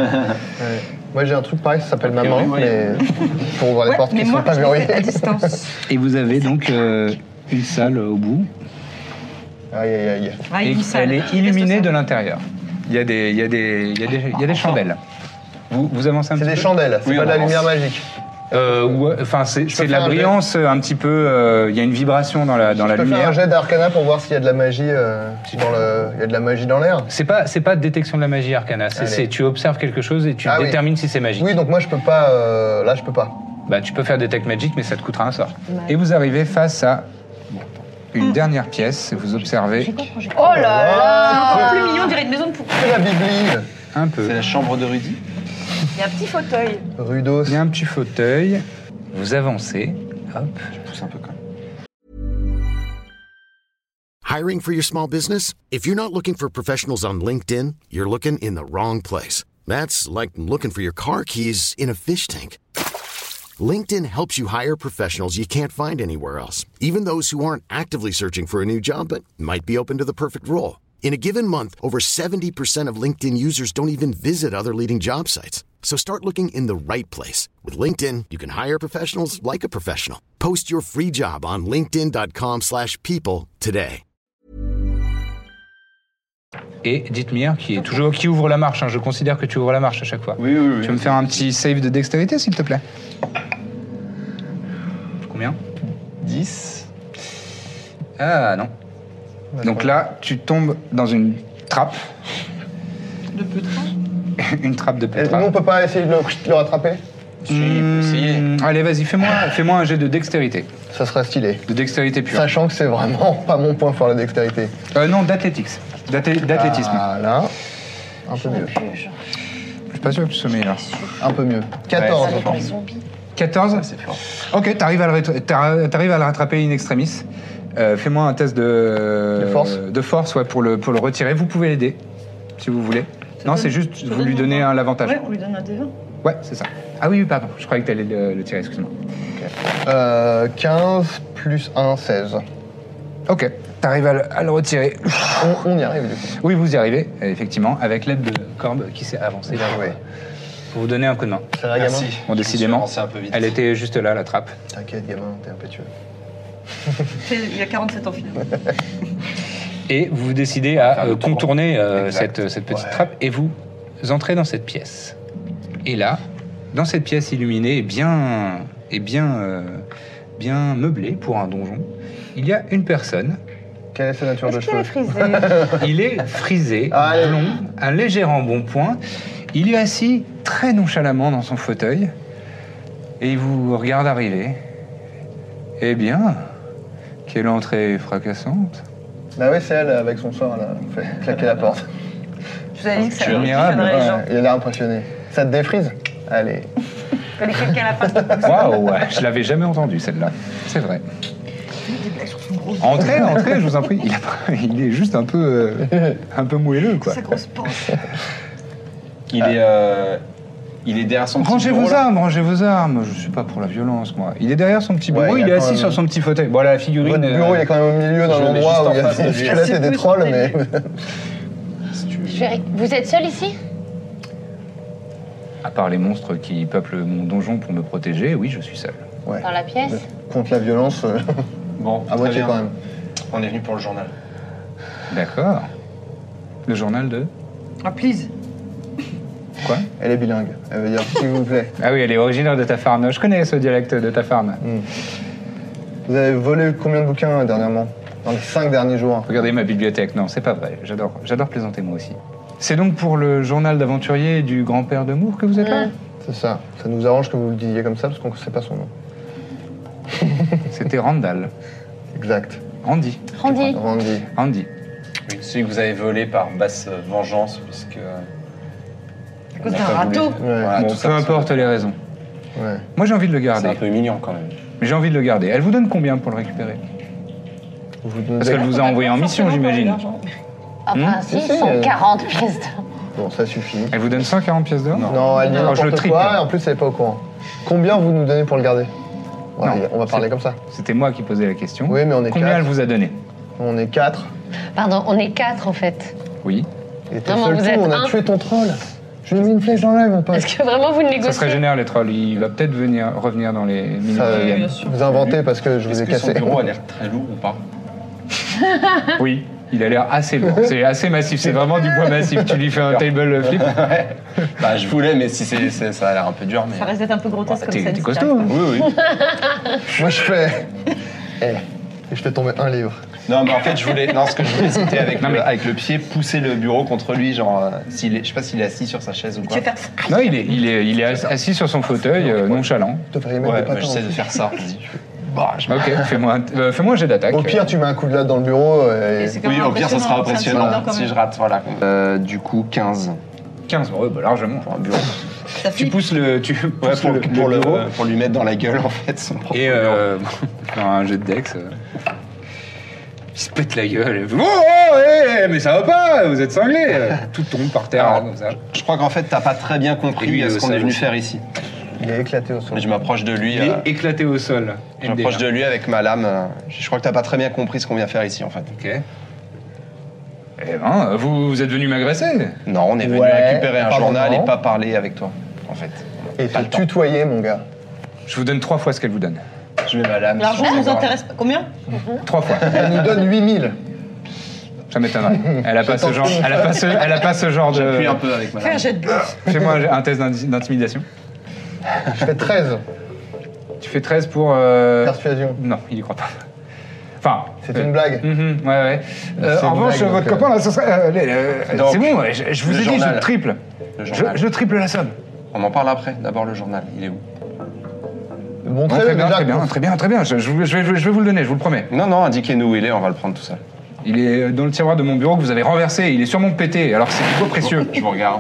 Moi j'ai un truc pareil, ça s'appelle ma main, priori, mais pour ouvrir les Ouais, portes mais qui moi sont pas je le fais verrouillées. à distance. Et vous avez donc une salle au bout. Aïe, aïe, aïe. Ah, Et il dit ça, elle là. est illuminée de l'intérieur. Il y a des chandelles. Vous avancez un C'est petit des peu chandelles, c'est Oui, pas de on la avance. lumière magique. Enfin, c'est peux de la faire un jet. brillance un petit peu. Il y a une vibration dans la Je peux faire un lumière. jet d'arcana pour voir s'il y a de la magie il y a de la magie dans l'air. C'est pas détection de la magie arcana. Allez. Tu observes quelque chose et tu Ah oui. détermines si c'est magique. Oui, donc moi je peux pas. Là, je peux pas. Bah, tu peux faire Detect Magic, mais ça te coûtera un sort. Et vous arrivez face à une dernière pièce. Vous observez Oh là là Encore plus mignon, on dirait une maison de poupée. C'est la Bibli. un peu. C'est la chambre de Rudy. Il y a un petit fauteuil. Rudos. Il y a un petit fauteuil. Vous avancez. Hop. Je pousse un peu quand même. Hiring for your small business? If you're not looking for professionals on LinkedIn, you're looking in the wrong place. That's like looking for your car keys in a fish tank. LinkedIn helps you hire professionals you can't find anywhere else, even those who aren't actively searching for a new job but might be open to the perfect role. In a given month, over 70% of LinkedIn users don't even visit other leading job sites. So start looking in the right place. With LinkedIn, you can hire professionals like a professional. Post your free job on linkedin.com/people today. Et Dithmir, qui ouvre la marche. Hein. Je considère que tu ouvres la marche à chaque fois. Oui, oui, oui. Tu veux me faire un petit save de dextérité, s'il te plaît? Combien? 10. Ah non. Donc là, tu tombes dans une trappe. De peutrin. Une trappe de Et pétrole. nous, on peut pas essayer de le rattraper? Allez, vas-y, fais-moi un jet de dextérité. Ça serait stylé. De dextérité pure. Sachant que c'est vraiment pas mon point fort, la dextérité. Non, d'athlétisme. D'athlétisme. Ah là, un peu mieux. Je suis pas sûr que tu sois meilleur. Un peu mieux. 14. Avec les zombies. 14. C'est fort. Ok, t'arrives à le rattraper in extremis. Fais-moi un test de force ouais, pour le retirer. Vous pouvez l'aider, si vous voulez. Non, c'est juste, vous lui donnez l'avantage. Ouais, on lui donne un D20. Ouais, c'est ça. Ah oui, pardon, je croyais que t'allais le tirer, excuse-moi. 15 plus 1, 16. Ok, t'arrives à le retirer. On y arrive du coup. Oui, vous y arrivez, effectivement, avec l'aide de Corbe qui s'est avancée vers Ouais. pour vous donner un coup de main. Ça va, gamin? Merci. Bon, décidément, Je me suis avancé un peu vite. elle était juste là, la trappe. T'inquiète, gamin, t'es impétueux. Il y a 47 ans finalement. Et vous décidez à contourner Exact. cette petite trappe et vous entrez dans cette pièce. Et là, dans cette pièce illuminée et bien meublée pour un donjon, il y a une personne. Quelle est sa nature de Est-ce qu'elle est cheveux? frisée? Il est frisé, Allez. blond, un léger embonpoint. Il est assis très nonchalamment dans son fauteuil et il vous regarde arriver. Eh bien, quelle entrée fracassante. Bah oui, c'est elle avec son sort là. Fait claquer la porte. Je vous avais dit que ça Admirable. impressionnerait les gens. Ouais, il a l'air impressionné. Ça te défrise? Allez. Il fallait quelqu'un à la face de Waouh, ouais, je l'avais jamais entendue celle-là. C'est vrai. Entrez, je vous en prie. Il est juste un peu moelleux, quoi. sa grosse panse. Il est derrière son petit Rangez bureau, vos là. armes. Je suis pas pour la violence, moi. Il est derrière son petit bureau, Ouais, il il y est a quand assis même- sur son petit fauteuil. Bon, là, la figurine. Votre bureau, il est quand même au milieu dans Je le mets l'endroit juste où il y en a face de lui. jusque-là, c'est des trolls, mais. Vous êtes seul ici? À part les monstres qui peuplent mon donjon pour me protéger, oui, je suis seul. Ouais. Dans la pièce? Contre la violence, Bon, à très moitié bien. quand même. On est venu pour le journal. D'accord. Le journal de. Ah, please. Quoi? Elle est bilingue. Elle veut dire s'il vous plaît. Ah oui, elle est originaire de Tafarn. Je connais ce dialecte de Tafarn. Vous avez volé combien de bouquins dernièrement? Dans les 5 derniers jours? Regardez ma bibliothèque. Non, c'est pas vrai. J'adore plaisanter moi aussi. C'est donc pour le journal d'aventurier du grand-père de Moore que vous êtes là? C'est ça. Ça nous arrange que vous le disiez comme ça parce qu'on ne sait pas son nom. C'était Randall. Exact. Randy. Randy. Randy. Oui, celui que vous avez volé par basse vengeance, puisque. À cause d'un râteau. Ouais. Bon, tout ça, peu importe les raisons. Ouais. Moi, j'ai envie de le C'est garder. un peu humiliant quand même. Mais j'ai envie de le garder. Elle vous donne combien pour le récupérer? Vous donnez- Parce qu'elle vous a envoyé en mission, j'imagine. Enfin, si, Si, si, 140 pièces d'or. Bon, ça suffit. Elle vous donne 140 pièces d'or? Non, elle dit Alors, je le n'importe triple. quoi et en plus, elle n'est pas au courant. Combien vous nous donnez pour le garder? Ouais, Non, on va parler c'est- comme ça. C'était moi qui posais la question. Oui, mais on est Combien 4. elle vous a donné? On est 4. Pardon, on est 4 en fait. Oui. Et t'es Non, mais seul vous tout, êtes on a un. tué ton troll. Je lui ai mis une flèche dans l'œil, mon pote. Est-ce que vraiment vous Ça négociez? serait génial, les trolls. Il va peut-être revenir dans les minutes Ça, qui viennent. vous inventez parce que je vous Est-ce ai que son cassé. bureau a l'air très lourd ou pas? Oui. Il a l'air assez lourd, c'est assez massif, c'est vraiment du bois massif. Tu lui fais un table flip. Bah, je voulais, mais si ça a l'air un peu dur. Mais... Ça reste d'être un peu grotesque comme ça. T'es costaud, hein. Oui. Moi, je fais. Je fais tomber un livre. Non, mais en fait, ce que je voulais, c'était avec le pied, pousser le bureau contre lui, genre, je sais pas s'il est assis sur sa chaise ou quoi. Tu veux faire ça? Non, il est assis sur son fauteuil, nonchalant. Tu devrais y mettre des patins. J'essaie de faire ça. Vas-y. Bah, Ok, fais-moi un jet d'attaque. Au pire, tu mets un coup de latte dans le bureau. Et c'est quand même Oui, au pire, ça sera impressionnant, impressionnant quand si même. je rate, voilà. Du coup, 15. 15, ouais, bah largement. Pour un bureau. Ça Tu flippe. pousses le bureau. Pour lui mettre dans la gueule, en fait, son propre Et bureau. dans un jet de Dex, il se pète la gueule. Mais ça va pas, vous êtes cinglés. Tout tombe par terre, Alors, là, comme ça. Je crois qu'en fait, t'as pas très bien Et compris lui, ce qu'on au est venu sol. faire ici. Il est éclaté au sol. Je m'approche de lui. Il est éclaté au sol. Je m'approche de lui avec ma lame. Je crois que t'as pas très bien compris ce qu'on vient faire ici, en fait. Ok. Eh ben, vous êtes venu m'agresser. Non, on est venu Ouais, récupérer un pas journal vraiment. et pas parler avec toi, en fait. Et Pas te le temps. tutoyer, mon gars. Je vous donne 3 fois ce qu'elle vous donne. Je mets ma lame. L'argent sur nous sa gorge. intéresse pas. Combien? 3 fois. Elle nous donne 8000. Ça m'étonnerait. Elle a pas ce genre. Elle a pas ce genre de. J'appuie un peu avec ma Fais un lame. jet de bluff. Fais-moi un test d'intimidation. Je fais 13. Tu fais 13 pour. Persuasion. Non, il y croit pas. Enfin. C'est une blague. Ouais. C'est En une revanche, blague, votre donc, copain, là, ce serait. Donc, c'est bon, je vous le ai dit, je journal. le triple. Le journal. Je triple la somme. On en parle après. D'abord, le journal. Il est où? Bon, Non, très très bien, déjà. très bien. Je vais vous le donner, je vous le promets. Non, indiquez-nous où il est, on va le prendre tout seul. Il est dans le tiroir de mon bureau que vous avez renversé. Il est sûrement pété, alors que c'est du beau précieux. Je vous regarde.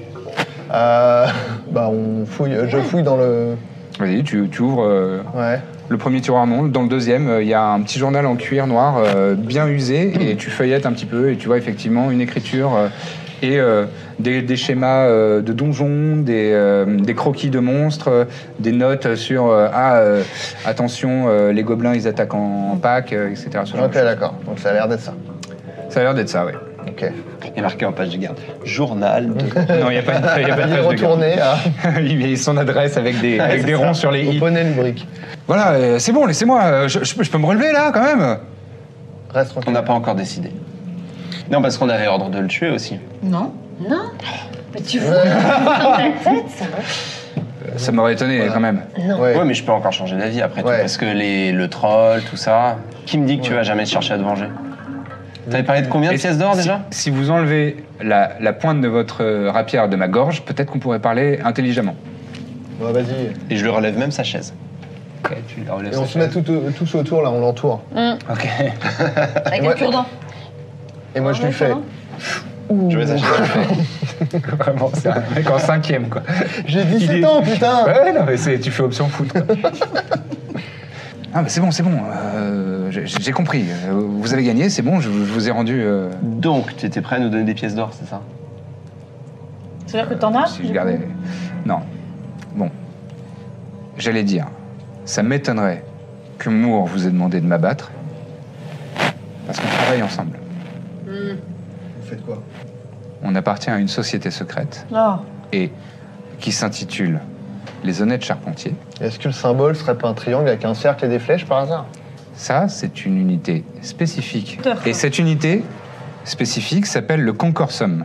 On fouille. Je fouille dans le. Vas-y, tu ouvres Ouais. le premier tiroir, non. Dans le deuxième, il y a un petit journal en cuir noir bien usé et tu feuillettes un petit peu et tu vois effectivement une écriture et des schémas de donjons, des croquis de monstres, des notes sur attention, les gobelins ils attaquent en pack, etc. ce genre Ok, de choses. d'accord. Donc ça a l'air d'être ça. Ça a l'air d'être ça, oui. Ok. Il est marqué en page de garde. Journal de... Non, il n'y a pas de Il est page de garde. retourné à. Il met son adresse avec des ronds sur les au i. poney lubrique. Voilà, c'est bon, laissez-moi. Je peux me relever là quand même. Reste On tranquille. n'a pas encore décidé. Non, parce qu'on avait ordre de le tuer aussi. Non. Non. Mais tu vois dans ta tête, ça. Ça m'aurait étonné quand même. Ouais. Ouais, mais je peux encore changer d'avis après tout. Ouais. Parce que le troll, tout ça... Qui me dit que tu vas jamais chercher à te venger? T'avais parlé de combien de Et pièces d'or si- déjà? Si vous enlevez la pointe de votre rapière de ma gorge, peut-être qu'on pourrait parler intelligemment. Bon, vas-y. Et je lui relève même sa chaise. Ok, tu la relèves. Et on se met tous autour, là, on l'entoure. Ok. Avec Ouais. un cure-dent. Et moi, je lui fais. Je mets sa chaise. Vraiment, c'est un mec en 5e, quoi. J'ai Il 17 est- ans, putain. Ouais, non, mais tu fais option foot. quoi. Ah, mais c'est bon. J'ai compris. Vous avez gagné, c'est bon, je vous ai rendu. Donc, tu étais prêt à nous donner des pièces d'or, c'est ça? C'est-à-dire que t'en as? Si je gardais. Non. Bon. J'allais dire, ça m'étonnerait que Moore vous ait demandé de m'abattre. Parce qu'on travaille ensemble. Vous faites quoi? On appartient à une société secrète Non. et qui s'intitule Les Honnêtes Charpentiers. Est-ce que le symbole serait pas un triangle avec un cercle et des flèches par hasard? Ça, c'est une unité spécifique. D'accord. Et cette unité spécifique s'appelle le Concorsum.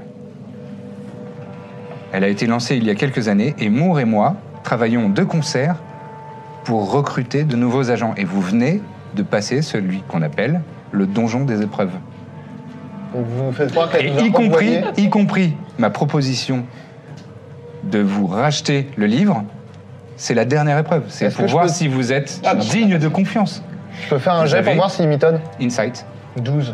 Elle a été lancée il y a quelques années et Moore et moi travaillons de concert pour recruter de nouveaux agents. Et vous venez de passer celui qu'on appelle le donjon des épreuves. Donc vous nous faites croire Et qu'elle nous a envoyé. y compris ma proposition de vous racheter le livre, c'est la dernière épreuve. C'est Est-ce pour que je voir peux- si vous êtes Ah, non. digne de confiance. Je peux faire un Vous jet pour avez- voir s'il m'étonne. Insight. 12.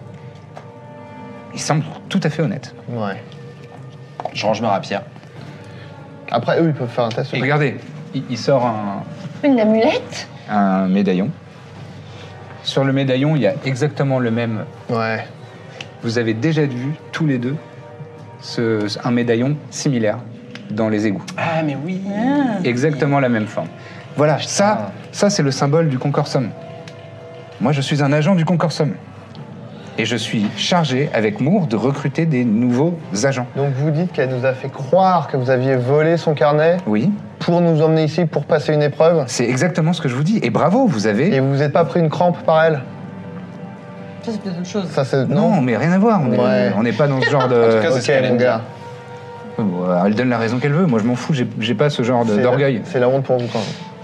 Il semble tout à fait honnête. Ouais. Je range ma rapière. Après, eux, ils peuvent faire un test. Et regardez, il sort Une amulette? un médaillon. Sur le médaillon, il y a exactement le même. Ouais. Vous avez déjà vu, tous les deux, un médaillon similaire dans les égouts. Ah, mais oui. Exactement la même forme. Voilà, ça c'est le symbole du Concorsum. Moi, je suis un agent du Concorsum. Et je suis chargé, avec Moore, de recruter des nouveaux agents. Donc vous dites qu'elle nous a fait croire que vous aviez volé son carnet Oui, pour nous emmener ici pour passer une épreuve c'est exactement ce que je vous dis. Et bravo, vous et avez... vous vous êtes pas pris une crampe par elle? Ça, c'est peut-être autre chose. Ça, c'est... Non, mais rien à voir. On n'est pas dans ce genre de... En tout cas, c'est ce Ok, qu'elle mon aime gars. Elle donne la raison qu'elle veut. Moi, je m'en fous. J'ai pas ce genre d'orgueil. C'est la honte pour vous, quand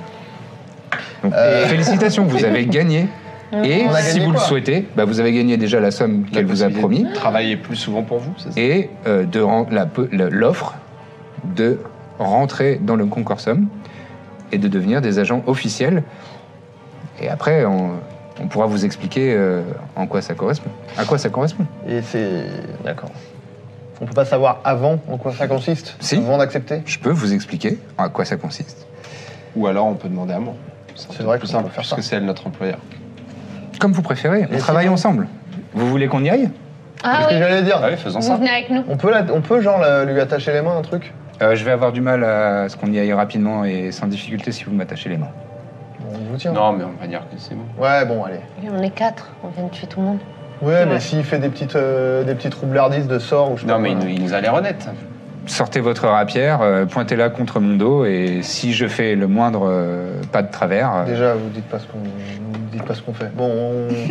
même. Donc, félicitations, vous avez gagné. Et On a si gagné vous le quoi souhaitez, vous avez gagné déjà la somme qu'elle vous a promis. Travailler plus souvent pour vous, c'est ça? Et l'offre de rentrer dans le concorsum et de devenir des agents officiels. Et après, on pourra vous expliquer en quoi ça correspond. À quoi ça correspond. Et c'est... D'accord. On peut pas savoir avant en quoi ça consiste? Si. Avant d'accepter? Je peux vous expliquer à quoi ça consiste. Ou alors on peut demander à moi. C'est vrai plus qu'on simple, peut faire puisque ça. c'est elle notre employeur. Comme vous préférez, on Et travaille sinon- ensemble. Vous voulez qu'on y aille? Ah C'est ce que oui, j'allais dire. Ah oui, faisons vous ça. venez avec nous. On peut genre lui attacher les mains, un truc? Je vais avoir du mal à ce qu'on y aille rapidement et sans difficulté si vous m'attachez les mains. On vous tient. Non, mais on va dire que c'est bon. Ouais, bon, allez. Oui, on est 4, on vient de tuer tout le monde. Ouais, mais vrai. s'il fait des petites roublardises de sorts ou je sais Non, pas mais quoi. il nous a l'air honnête. Sortez votre rapière, pointez-la contre mon dos et si je fais le moindre pas de travers... Déjà, vous dites pas ce qu'on fait. Bon,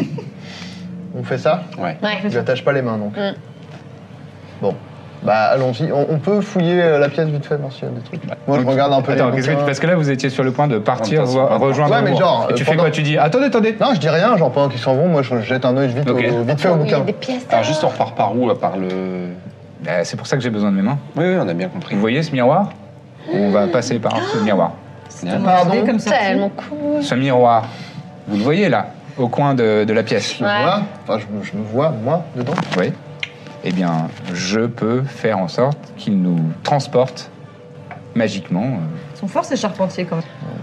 on fait ça? Ouais. Ouais. Je lui attache pas les mains, donc. Mm. Bon. Bah, allons-y. On peut fouiller la pièce vite fait, merci, des trucs. Moi, je regarde un peu Attends, les bouquins. parce que là, vous étiez sur le point de partir, En même temps, c'est rejoindre Ouais, mais le genre, et tu fais pendant- quoi? Tu dis, attendez. Non, je dis rien, genre pendant qu'ils s'en vont, moi je jette un œil vite, Ok. vite fait au Il y bouquin. a des pièces. Alors juste on repart par où? Par le... C'est pour ça que j'ai besoin de mes mains. Oui, on a bien compris. Vous voyez ce miroir? On va passer par ce miroir. Pardon? Comme ça. Tellement cool. Ce miroir, vous le voyez là, au coin de la pièce? Je me vois, enfin, je me vois, moi, dedans. Oui. Eh bien, je peux faire en sorte qu'il nous transporte magiquement. Ils sont forts, ces charpentiers, quand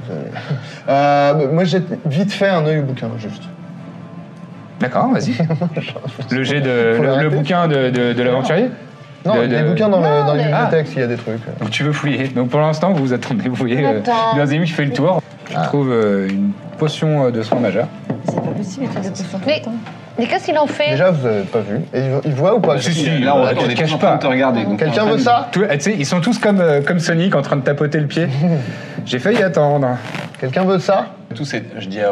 même. Moi, j'ai vite fait un œil au bouquin, juste. D'accord, vas-y. Le jet Faut le l'arrêter. bouquin de l'aventurier? Non, De- les de- bouquins dans la mais- bibliothèque, s'il y a des trucs. Donc tu veux fouiller. Donc pour l'instant, vous vous attendez. Vous voyez, Attends. Birzim, je fais le tour. Je trouve une potion de soin majeur. C'est pas possible, il fait des potions tout Mais- le temps. Mais qu'est-ce qu'il en fait? Déjà, vous avez pas vu. Et il voit ou pas? Si, Là, on te est cache tous en train pas. de te regarder. donc Quelqu'un on est en veut train de- ça? Tu sais, ils sont tous comme Sonic en train de tapoter le pied. J'ai failli attendre. Quelqu'un veut ça? Tout c'est, je dis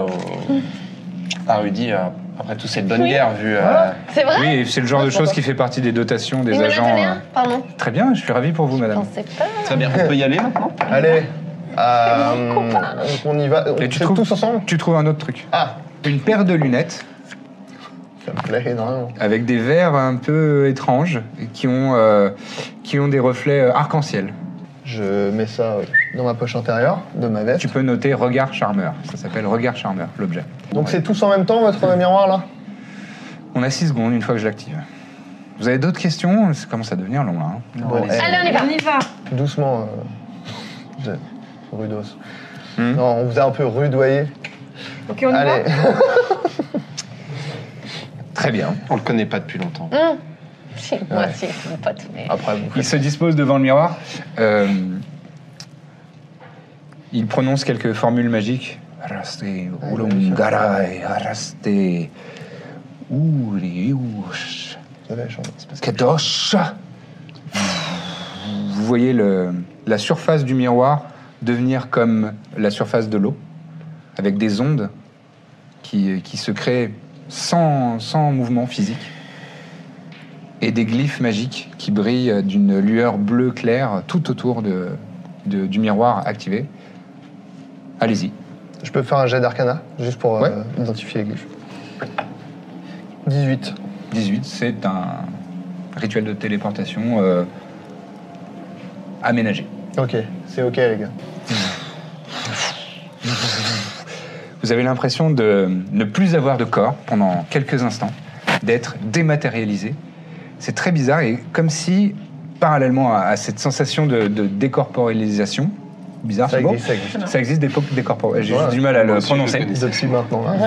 à Rudy, après tout c'est de bonne Oui. guerre vu. C'est vrai? Oui, c'est le genre de choses qui fait partie des dotations des Il me l'a agents. donné un? Pardon. Très bien, je suis ravi pour vous, Je madame. pensais pas. Très bien, on peut y aller maintenant? Allez. On y va. On Et fait tous ensemble? tu trouves un autre truc. Ah, Une paire de lunettes ça me plaît énormément. avec des verres un peu étranges et qui ont des reflets arc-en-ciel. Je mets ça dans ma poche intérieure de ma veste. Tu peux noter regard charmeur. Ça s'appelle regard charmeur, l'objet. Donc c'est tous en même temps, votre miroir, là? On a 6 secondes une fois que je l'active. Vous avez d'autres questions? Ça commence à devenir long là. Hein. Bon, allez-y. Allez, on y va. On y va. doucement, rudos. Hmm. Non, on vous a un peu rudoyé. Ok, on y Allez. Très bien. On le connaît pas depuis longtemps. Si, moi aussi, mon pote. Mais... Après, vous Il faites... se dispose devant le miroir. Il prononce quelques formules magiques. Araste ulungarai, araste uriush, Vous avez la chance. kadosh. Vous voyez la surface du miroir devenir comme la surface de l'eau, avec des ondes qui se créent sans mouvement physique, et des glyphes magiques qui brillent d'une lueur bleue claire tout autour du miroir activé. Allez-y. Je peux faire un jet d'arcana, juste pour Ouais. identifier les glyphes. 18. 18, c'est un rituel de téléportation aménagé. Ok, c'est ok, les gars. Vous avez l'impression de ne plus avoir de corps pendant quelques instants, d'être dématérialisé. C'est très bizarre et comme si, parallèlement à cette sensation de décorporalisation, bizarre Ça ce mot, existe, ça existe. ça existe des décorporalisations. J'ai Ouais. juste du mal à Moi le aussi, je le prononcer. connaissais. Depuis maintenant. Hein.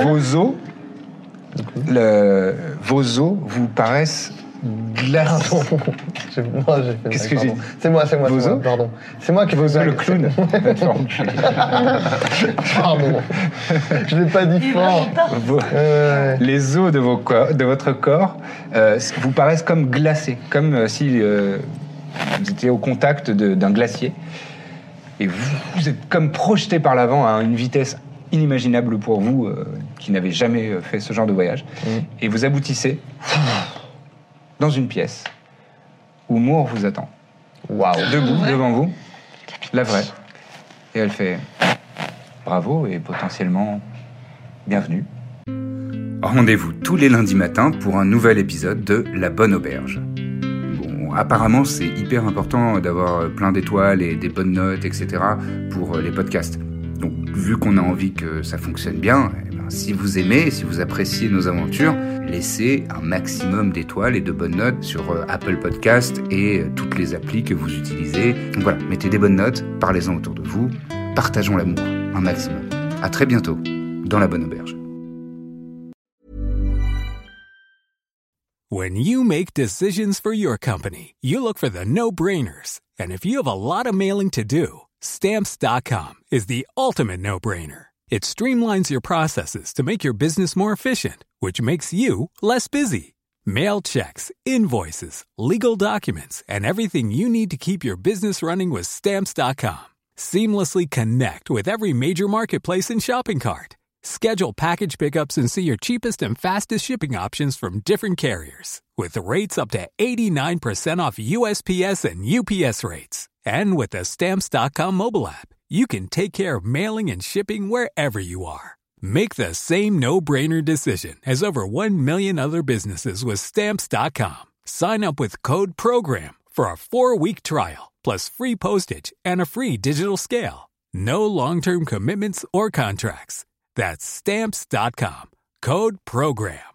Vos os vous paraissent glacés. J'ai fait Qu'est-ce une que j'ai blague, pardon. C'est moi, Vos os pardon. C'est moi qui Vos fais os, le blague. clown. Pardon. Je l'ai pas dit fort. Les os de votre corps vous paraissent comme glacés, comme si vous étiez au contact d'un glacier. Et vous êtes comme projeté par l'avant à une vitesse inimaginable pour vous qui n'avez jamais fait ce genre de voyage. Et vous aboutissez dans une pièce où Moore vous attend. Debout, devant vous, la vraie. Et elle fait bravo et potentiellement bienvenue. Rendez-vous tous les lundis matins pour un nouvel épisode de La Bonne Auberge. Bon, apparemment, c'est hyper important d'avoir plein d'étoiles et des bonnes notes, etc. pour les podcasts. Donc, vu qu'on a envie que ça fonctionne bien, si vous aimez, si vous appréciez nos aventures, laissez un maximum d'étoiles et de bonnes notes sur Apple Podcast et toutes les applis que vous utilisez. Donc voilà, mettez des bonnes notes, parlez-en autour de vous, partageons l'amour un maximum. À très bientôt dans La Bonne Auberge. When you make decisions for your company, you look for the no-brainers. And if you have a lot of mailing to do, Stamps.com is the ultimate no-brainer. It streamlines your processes to make your business more efficient, which makes you less busy. Mail checks, invoices, legal documents, and everything you need to keep your business running with Stamps.com. Seamlessly connect with every major marketplace and shopping cart. Schedule package pickups and see your cheapest and fastest shipping options from different carriers, with rates up to 89% off USPS and UPS rates. And with the Stamps.com mobile app, you can take care of mailing and shipping wherever you are. Make the same no-brainer decision as over 1 million other businesses with Stamps.com. Sign up with code PROGRAM for a 4-week trial, plus free postage and a free digital scale. No long-term commitments or contracts. That's Stamps.com. Code PROGRAM.